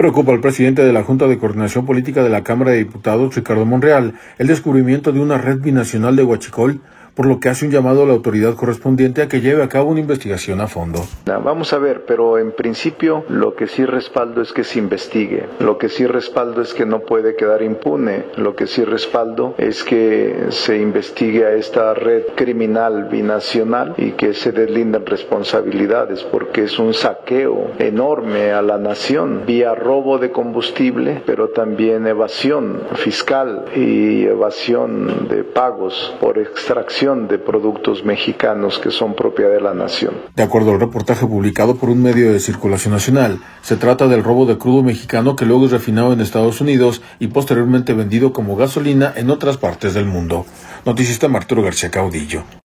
Preocupa al presidente de la Junta de Coordinación Política de la Cámara de Diputados, Ricardo Monreal, el descubrimiento de una red binacional de huachicol, por lo que hace un llamado a la autoridad correspondiente a que lleve a cabo una investigación a fondo. Vamos a ver, pero en principio lo que sí respaldo es que se investigue, lo que sí respaldo es que no puede quedar impune, lo que sí respaldo es que se investigue a esta red criminal binacional y que se deslinden responsabilidades, porque es un saqueo enorme a la nación vía robo de combustible, pero también evasión fiscal y evasión de pagos por extracción de productos mexicanos que son propiedad de la nación. De acuerdo al reportaje publicado por un medio de circulación nacional, se trata del robo de crudo mexicano que luego es refinado en Estados Unidos y posteriormente vendido como gasolina en otras partes del mundo. Noticista Arturo García Caudillo.